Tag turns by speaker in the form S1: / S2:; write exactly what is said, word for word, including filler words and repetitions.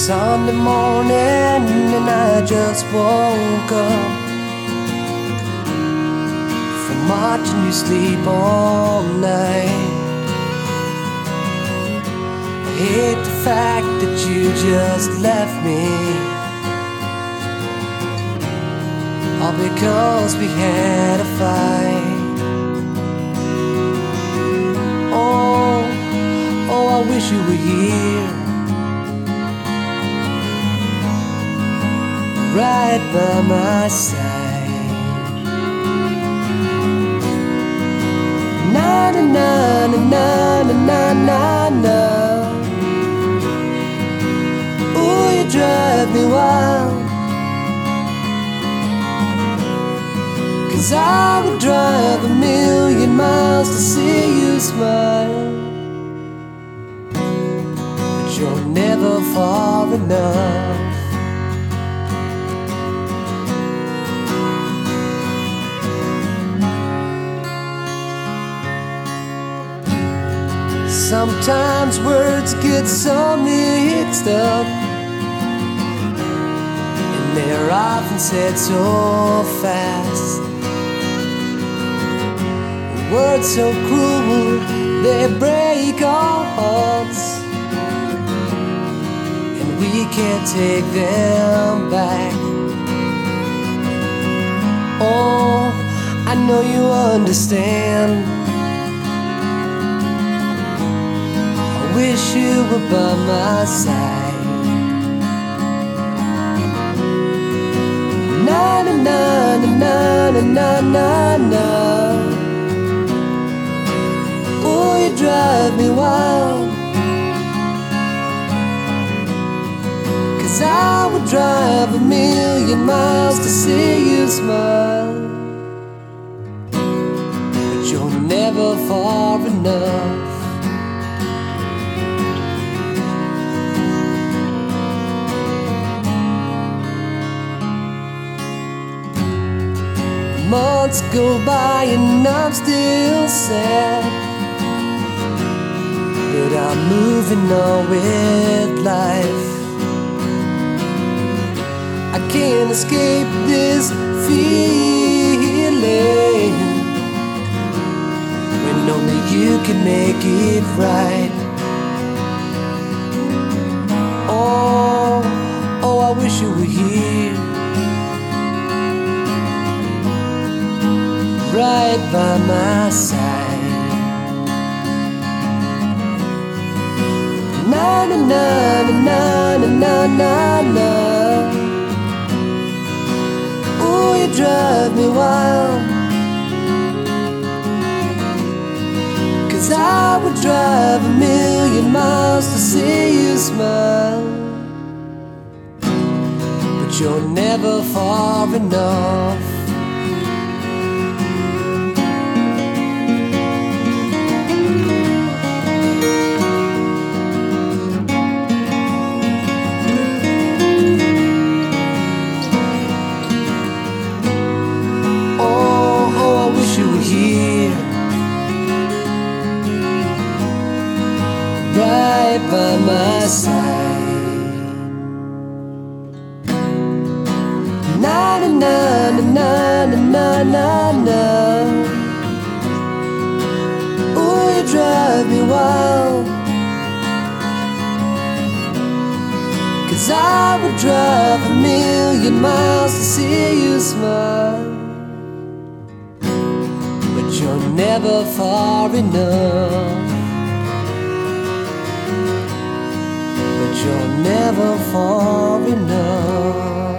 S1: Sunday morning and I just woke up from watching you sleep all night. I hate the fact that you just left me, all because we had a fight. Oh, oh, I wish you were here, right by my side. Na na na na na na na na. Ooh, you drive me wild, 'cause I would drive a million miles to see you smile, but you're never far enough. Sometimes words get so mixed up, and they're often said so fast. Words so cruel, they break our hearts, and we can't take them back. Oh, I know you understand. Wish you were by my side. Na na na na na na na na. Oh, you drive me wild, 'cause I would drive a million miles to see you smile, but you're never far enough. Months go by and I'm still sad, but I'm moving on with life. I can't escape this feeling when only you can make it right. Oh, oh, I wish you were here, right by my side. Na na na na na na na na. Ooh, you drive me wild, 'cause I would drive a million miles to see you smile, but you're never far enough. Right by my side. Na na na na na na na na. Oh, you drive me wild, 'cause I would drive a million miles to see you smile, but you're never far enough. You're never far enough.